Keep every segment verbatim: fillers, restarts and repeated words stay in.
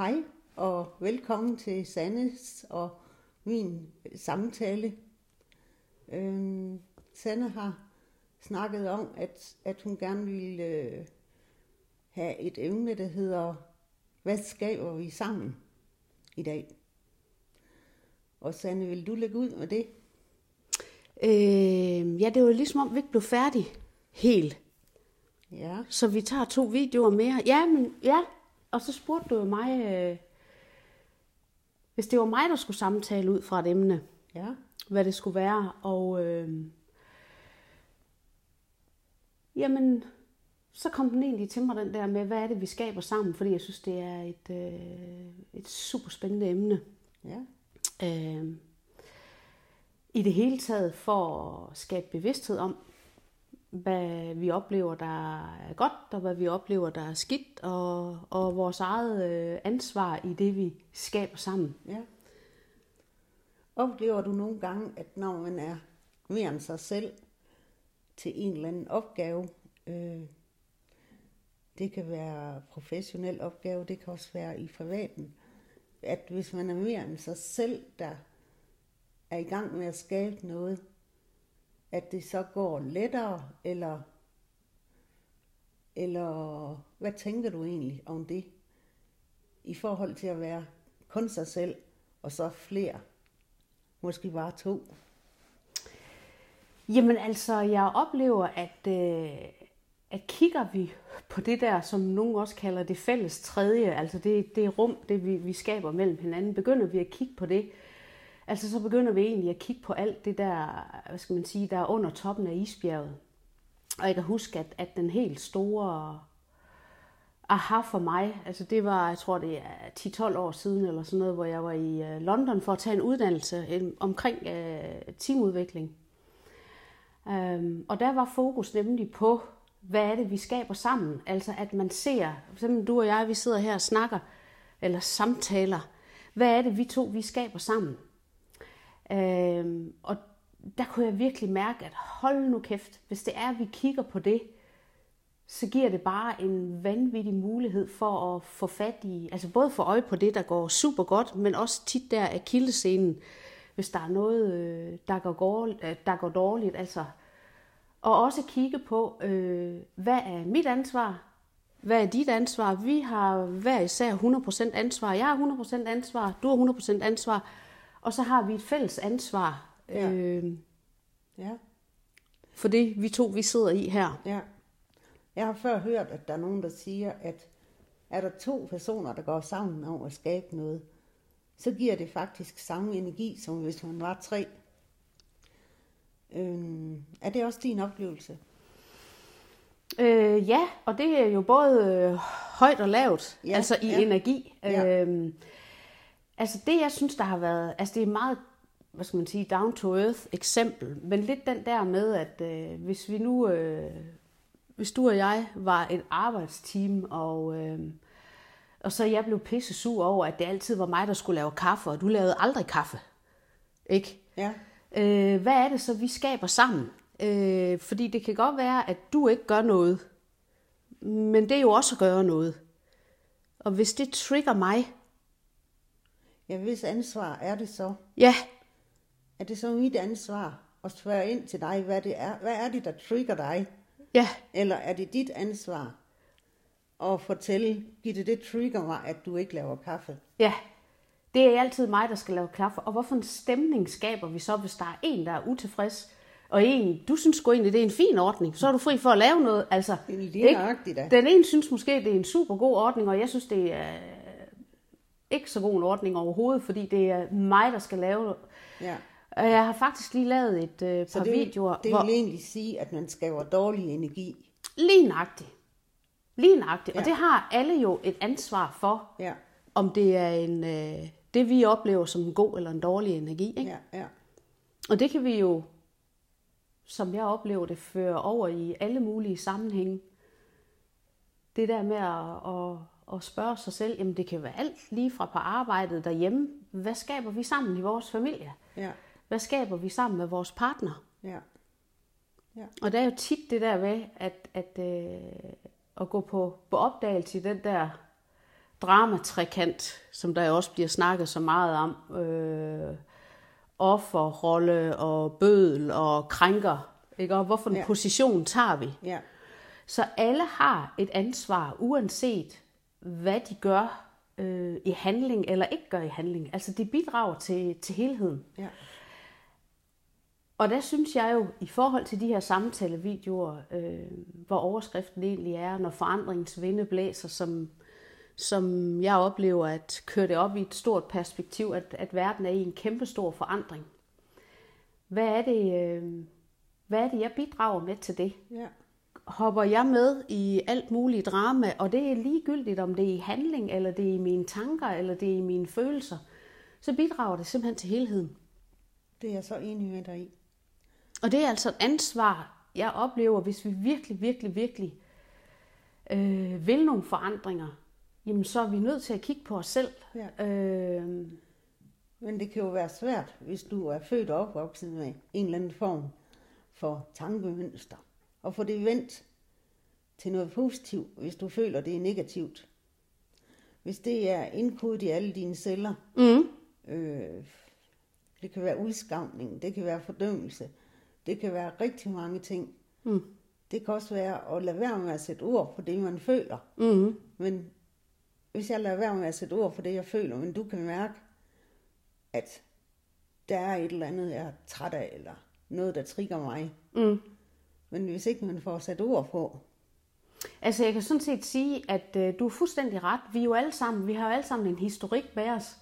hej og velkommen til Sannes og min samtale. Øhm, Sanne har snakket om, at, at hun gerne ville øh, have et emne, der hedder, hvad skaber vi sammen i dag? Og Sanne, vil du lægge ud med det? Øh, ja, det var ligesom om, vi ikke blev færdige helt. Ja. Så vi tager to videoer mere. Ja, men ja. Og så spurgte du jo mig, øh, hvis det var mig, der skulle samtale ud fra et emne, Ja. hvad det skulle være. Og øh, jamen, så kom den egentlig til mig, den der med, hvad er det, vi skaber sammen? Fordi jeg synes, det er et, øh, et super spændende emne. Ja. Øh, I det hele taget for at skabe bevidsthed om, hvad vi oplever, der er godt, og hvad vi oplever, der er skidt, og, og vores eget øh, ansvar i det, vi skaber sammen. Ja. Oplever du nogle gange, at når man er mere end sig selv til en eller anden opgave, øh, det kan være professionel opgave, det kan også være i privaten, at hvis man er mere end sig selv, der er i gang med at skabe noget, at det så går lettere, eller, eller hvad tænker du egentlig om det, i forhold til at være kun sig selv, og så flere, måske bare to? Jamen altså, jeg oplever, at, øh, at kigger vi på det der, som nogen også kalder det fælles tredje, altså det, det rum, det vi, vi skaber mellem hinanden, begynder vi at kigge på det, altså så begynder vi egentlig at kigge på alt det der, hvad skal man sige, der er under toppen af isbjerget. Og jeg kan huske, at, at den helt store aha for mig, altså det var, jeg tror det er ti til tolv år siden eller sådan noget, hvor jeg var i London for at tage en uddannelse en, omkring uh, teamudvikling. Um, og der var fokus nemlig på, hvad er det, vi skaber sammen. Altså at man ser, for eksempel du og jeg, vi sidder her og snakker, eller samtaler, hvad er det, vi to, vi skaber sammen. Um, og der kunne jeg virkelig mærke, at hold nu kæft, hvis det er, at vi kigger på det, så giver det bare en vanvittig mulighed for at få fat i, altså både få øje på det, der går super godt, men også tit der akillessenen, hvis der er noget, der går, der går dårligt. Altså. Og også kigge på, øh, hvad er mit ansvar? Hvad er dit ansvar? Vi har hver især hundrede procent ansvar. Jeg har hundrede procent ansvar, du har hundrede procent ansvar. Og så har vi et fælles ansvar Ja. øh, Ja. for det, vi to vi sidder i her. Ja. Jeg har før hørt, at der er nogen, der siger, at er der to personer, der går sammen om at skabe noget, så giver det faktisk samme energi, som hvis man var tre. Øhm, er det også din oplevelse? Øh, ja, og det er jo både øh, højt og lavt, Ja, altså i ja. energi. Ja. Øhm, altså det, jeg synes, der har været, altså det er meget, hvad skal man sige, down to earth eksempel, men lidt den der med, at øh, hvis vi nu, øh, hvis du og jeg var et arbejdsteam, og, øh, og så jeg blev pisse sur over, at det altid var mig, der skulle lave kaffe, og du lavede aldrig kaffe, ikke? Ja. Øh, hvad er det så, vi skaber sammen? Øh, fordi det kan godt være, at du ikke gør noget, men det er jo også at gøre noget. Og hvis det trigger mig, Ja, hvis ansvar er det så? ja, Er det så mit ansvar at spørge ind til dig, hvad det er? Hvad er det, der trigger dig? ja, Eller er det dit ansvar at fortælle, Gitte, det trigger mig, at du ikke laver kaffe? ja, det er altid mig, der skal lave kaffe. Og hvorfor en stemning skaber vi så, hvis der er en, der er utilfreds, og en, du synes sgu egentlig, det er en fin ordning, så er du fri for at lave noget. Altså, Det er lige nøjagtigt da. Den ene synes måske, det er en super god ordning, og jeg synes, det er ikke så god en ordning overhovedet, fordi det er mig, der skal lave det. Ja. Og jeg har faktisk lige lavet et øh, Så par det, videoer, det hvor vil egentlig sige, at man skaber dårlig energi. lige nøjagtigt. Lige nøjagtigt. Ja. Og det har alle jo et ansvar for, Ja, om det er en, øh, det, vi oplever som en god eller en dårlig energi. Ikke? ja, ja. Og det kan vi jo, som jeg oplever det, føre over i alle mulige sammenhænge. Det der med at, at, at spørge sig selv, jamen det kan være alt lige fra på arbejdet derhjemme. Hvad skaber vi sammen i vores familie? Ja, Hvad skaber vi sammen med vores partner? ja. Ja. Og der er jo tit det der ved, at, at, øh, at gå på, på opdagelse i den der dramatrekant, som der også bliver snakket så meget om. Øh, offerrolle og bødel og krænker. Ikke? Og hvorfor en ja. position tager vi? Ja. Så alle har et ansvar, uanset hvad de gør øh, i handling eller ikke gør i handling. Altså de bidrager til, til helheden. Ja. Og der synes jeg jo, i forhold til de her samtalevideoer, øh, hvor overskriften egentlig er, når forandringens vinde blæser, som, som jeg oplever at køre det op i et stort perspektiv, at, at verden er i en kæmpe stor forandring. Hvad er det, øh, hvad er det jeg bidrager med til det? Ja. Hopper jeg med i alt muligt drama, og det er ligegyldigt, om det er i handling, eller det er i mine tanker, eller det er i mine følelser, så bidrager det simpelthen til helheden. Det er jeg så enig med dig i. Og det er altså et ansvar, jeg oplever, hvis vi virkelig, virkelig, virkelig øh, vil nogle forandringer, jamen så er vi nødt til at kigge på os selv. Ja. Øh, Men det kan jo være svært, hvis du er født og opvokset med en eller anden form for tankemønster. Og få det vendt til noget positivt, hvis du føler, det er negativt. Hvis det er indkodet i alle dine celler. mm. Øh, det kan være udskamning, det kan være fordømmelse. Det kan være rigtig mange ting. Mm. Det kan også være at lade være med at sætte ord på det, man føler. Mm. Men hvis jeg lader være med at sætte ord på det, jeg føler, men du kan mærke, at der er et eller andet, jeg er træt af, eller noget, der trigger mig. Mm. Men hvis ikke man får sat ord på. Altså jeg kan sådan set sige, at øh, du er fuldstændig ret. Vi er jo alle sammen, vi har jo alle sammen en historik med os.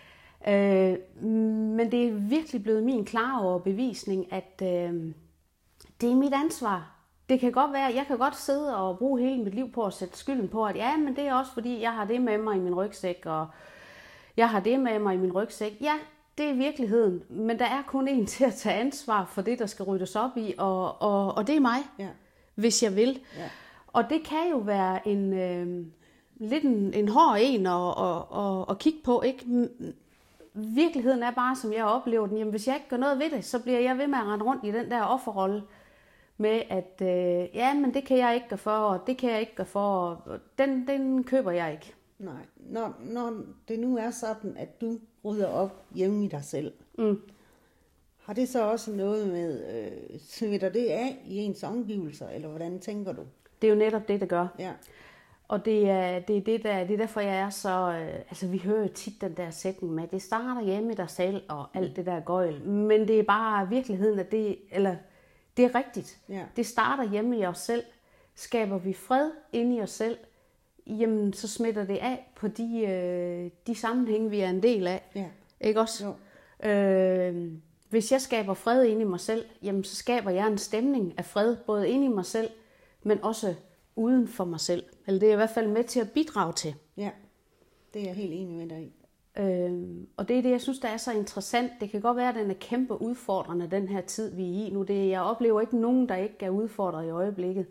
Øh, men det er virkelig blevet min klare overbevisning, at øh, det er mit ansvar. Det kan godt være, jeg kan godt sidde og bruge hele mit liv på at sætte skylden på, at ja, men det er også fordi, jeg har det med mig i min rygsæk, og jeg har det med mig i min rygsæk. Ja, det er virkeligheden, men der er kun en til at tage ansvar for det, der skal ryddes op i, og, og, og det er mig, Ja. hvis jeg vil. Ja. Og det kan jo være en øh, lidt en, en hård en at, at, at, at kigge på, ikke? Virkeligheden er bare, som jeg oplever den, jamen hvis jeg ikke gør noget ved det, så bliver jeg ved med at rende rundt i den der offerrolle med, at øh, ja, men det kan jeg ikke gøre for, og det kan jeg ikke gøre for, og den, den køber jeg ikke. Nej, når, når det nu er sådan, at du rydder op hjemme i dig selv, Mm. har det så også noget med, øh, smitter det af i ens omgivelser, eller hvordan tænker du? Det er jo netop det, det gør. Ja. Og det er, det, er det, der, det er derfor, jeg er så... Øh, altså, vi hører jo tit den der sætning med, det starter hjemme i dig selv, og alt det der gøjl. Men det er bare virkeligheden, at det... Eller, det er rigtigt. Ja. Det starter hjemme i os selv. Skaber vi fred inde i os selv, jamen, så smitter det af på de, øh, de sammenhænge, vi er en del af. Ja. Ikke også? Øh, hvis jeg skaber fred inde i mig selv, jamen, så skaber jeg en stemning af fred, både inde i mig selv, men også uden for mig selv. Eller det er i hvert fald med til at bidrage til. Ja, det er jeg helt enig med dig i. Øhm, og det er det, jeg synes, der er så interessant. Det kan godt være, at den er kæmpe udfordrende, den her tid, vi er i nu. Det, jeg oplever ikke nogen, der ikke er udfordret i øjeblikket.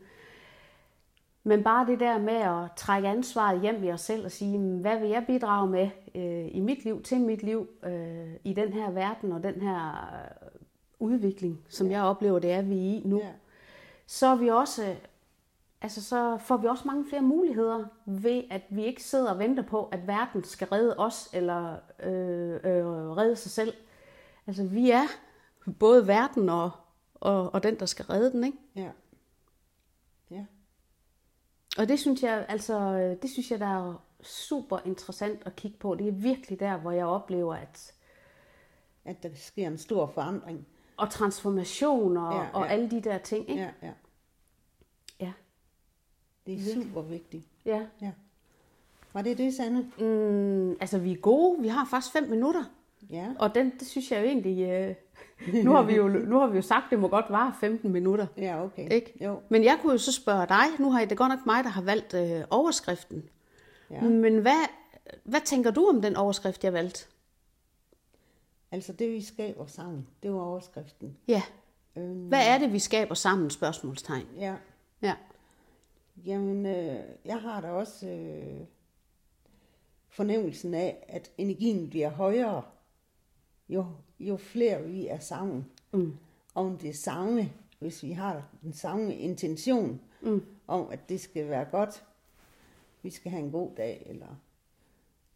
Men bare det der med at trække ansvaret hjem i os selv og sige, hvad vil jeg bidrage med øh, i mit liv, til mit liv, øh, i den her verden og den her øh, udvikling, som ja. jeg oplever, det er, vi er i nu. Ja. Så er vi også... Altså, så får vi også mange flere muligheder ved, at vi ikke sidder og venter på, at verden skal redde os eller øh, øh, redde sig selv. Altså, vi er både verden og, og, og den, der skal redde den, ikke? Ja. Ja. Og det synes jeg, altså, det synes jeg, der er super interessant at kigge på. Det er virkelig der, hvor jeg oplever, at... At der sker en stor forandring. Og transformation og, ja, ja. og alle de der ting, ikke? Ja, ja. Ja. Det er super vigtigt. Ja. Ja. Var det det, Sanne? Mm, altså, vi er gode. Vi har faktisk fem minutter. Ja. Og den, det synes jeg jo egentlig... Øh, nu, har vi jo, nu har vi jo sagt, at det må godt vare femten minutter. Ja, okay. Ikke? Jo. Men jeg kunne jo så spørge dig. Nu har det godt nok mig, der har valgt øh, overskriften. Ja. Men hvad, hvad tænker du om den overskrift, jeg valgte? Altså, det vi skaber sammen, det var overskriften. Ja. Øhm, hvad er det, vi skaber sammen? Spørgsmålstegn. Ja. Ja. Jamen, øh, jeg har da også øh, fornemmelsen af, at energien bliver højere, jo, jo flere vi er sammen. Mm. Om det samme, hvis vi har den samme intention, mm. om at det skal være godt, vi skal have en god dag, eller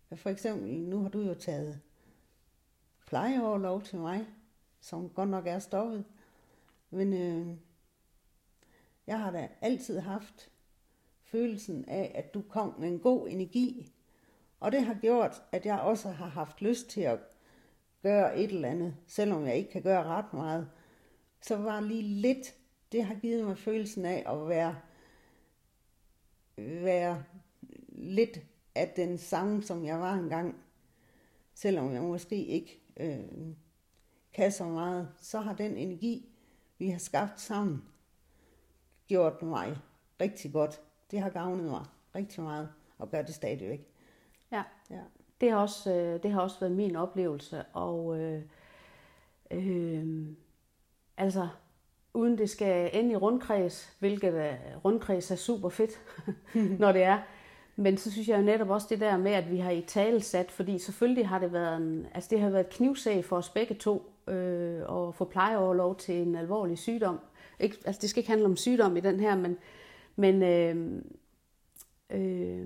For eksempel, nu har du jo taget plejeoverlov til mig, som godt nok er stoppet. Men øh, jeg har da altid haft følelsen af, at du kom med en god energi. Og det har gjort, at jeg også har haft lyst til at gøre et eller andet, selvom jeg ikke kan gøre ret meget. Så var lige lidt, det har givet mig følelsen af at være, være lidt af den samme, som jeg var engang. Selvom jeg måske ikke øh, kan så meget, så har den energi, vi har skabt sammen, gjort mig rigtig godt. Det har gavnet mig rigtig meget, og gør det stadigvæk. Ja, ja. Det, har også, øh, det har også været min oplevelse, og øh, øh, altså, uden det skal ende i rundkreds, hvilket er, rundkreds er super fedt, når det er. Men så synes jeg jo netop også det der med, at vi har i tale sat, fordi selvfølgelig har det været en, altså det har været et knivsæg for os begge to, øh, at få plejeoverlov til en alvorlig sygdom. Ikke, altså det skal ikke handle om sygdom i den her, men, men øh, øh,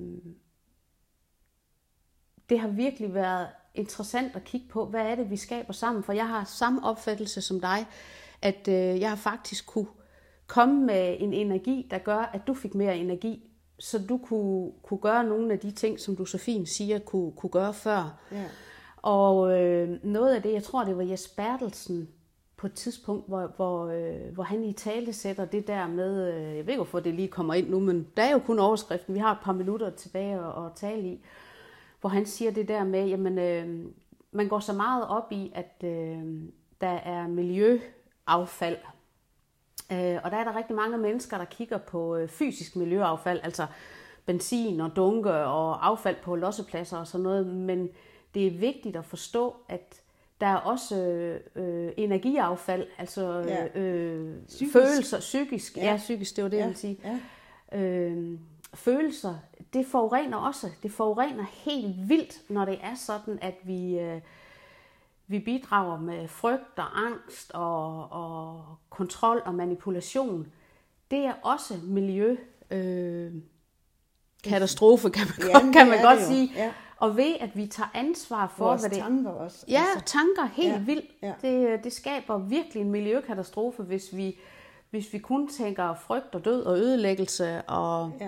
det har virkelig været interessant at kigge på, hvad er det, vi skaber sammen. For jeg har samme opfattelse som dig, at øh, jeg har faktisk kunne komme med en energi, der gør, at du fik mere energi, så du kunne, kunne gøre nogle af de ting, som du så fint siger, kunne, kunne gøre før. Ja. Og øh, noget af det, jeg tror, det var Jes Bertelsen på et tidspunkt, hvor, hvor, øh, hvor han i tale sætter det der med, øh, jeg ved ikke, hvorfor det lige kommer ind nu, men der er jo kun overskriften, vi har et par minutter tilbage at, at tale i, hvor han siger det der med, jamen øh, man går så meget op i, at øh, der er miljøaffald. Øh, og der er der rigtig mange mennesker, der kigger på øh, fysisk miljøaffald, altså benzin og dunke og affald på lossepladser og sådan noget, men det er vigtigt at forstå, at der er også øh, øh, energiaffald, altså ja. øh, psykisk. følelser, psykisk, ja. ja, ja, psykisk, det var det, ja. jeg vil sige. Ja. Øh, følelser, det forurener også. Det forurener helt vildt, når det er sådan, at vi, øh, vi bidrager med frygt og angst og, og kontrol og manipulation. Det er også miljø øh, katastrofe, kan man, ja, godt, kan man godt sige. Ja. Og ved, at vi tager ansvar for, vores hvad det... tanker også. Ja, altså. tanker helt ja. vildt. Ja. Det, det skaber virkelig en miljøkatastrofe, hvis vi, hvis vi kun tænker frygt og død og ødelæggelse og, ja.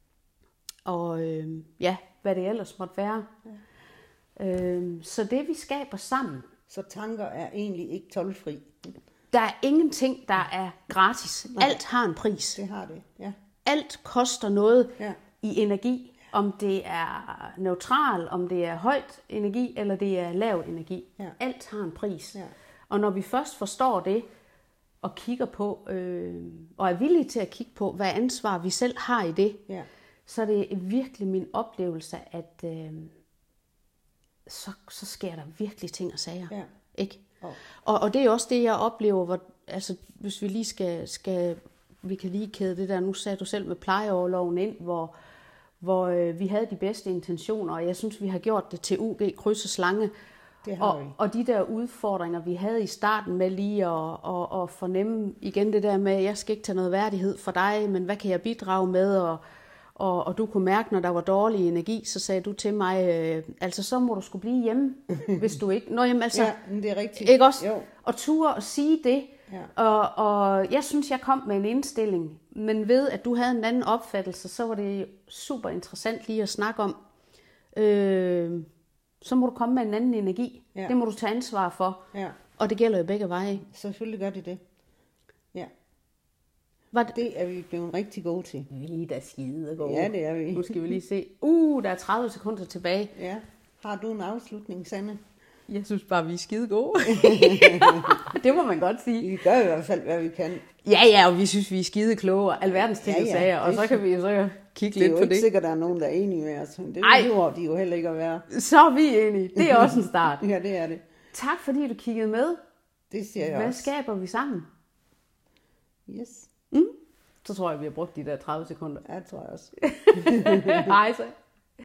og øh, ja, hvad det ellers måtte være. Ja. Øh, så det, vi skaber sammen... Så tanker er egentlig ikke toldfri. Der er ingenting, der er gratis. Nej. Alt har en pris. Det har det, ja. Alt koster noget ja. i energi. Om det er neutral, om det er højt energi, eller det er lav energi. Ja. Alt har en pris. Ja. Og når vi først forstår det, og kigger på, øh, og er villige til at kigge på, hvad ansvar vi selv har i det, ja. så er det virkelig min oplevelse, at øh, så, så sker der virkelig ting og sager. Ja. Ikke? Oh. Og, og det er også det, jeg oplever, hvor, altså, hvis vi lige skal, skal, vi kan lige kæde det der, nu sagde du selv med plejeoverloven ind, hvor hvor øh, vi havde de bedste intentioner, og jeg synes, vi har gjort det til U G kryds og slange. Det har og, vi. og de der udfordringer, vi havde i starten med lige at, at, at fornemme igen det der med, at jeg skal ikke tage noget værdighed for dig, men hvad kan jeg bidrage med? Og, og, og du kunne mærke, når der var dårlig energi, så sagde du til mig, øh, altså så må du skulle blive hjemme, hvis du ikke... Nå, jamen, altså, ja, det er rigtigt. Ikke også? Jo. Og ture og sige det. Ja. Og, og jeg synes, jeg kom med en indstilling, men ved, at du havde en anden opfattelse, så var det super interessant lige at snakke om. Øh, så må du komme med en anden energi. Ja. Det må du tage ansvar for. Ja. Og det gælder jo begge veje. Selvfølgelig gør det det. Ja. Var det... det er vi blevet rigtig gode til. Vi er da skide gode. Ja, det er vi. Nu skal vi lige se. Uh, der er tredive sekunder tilbage. Ja. Har du en afslutning, Sanne? Jeg synes bare, vi er skide gode. Det må man godt sige. Vi gør i hvert fald, hvad vi kan. Ja, ja, og vi synes, vi er skide kloge og alverdens ting og ja, ja. sager, og så kan vi jo så kigge lidt på det. Det er jo ikke sikkert, at der er nogen, der er enige med os. Det behøver de jo heller ikke at være. Så er vi enige. Det er også en start. Ja, det er det. Tak fordi du kiggede med. Det siger jeg Hvad også. skaber vi sammen? Yes. Mm? Så tror jeg, vi har brugt de der tredive sekunder. Ja, det tror jeg også. Hej så.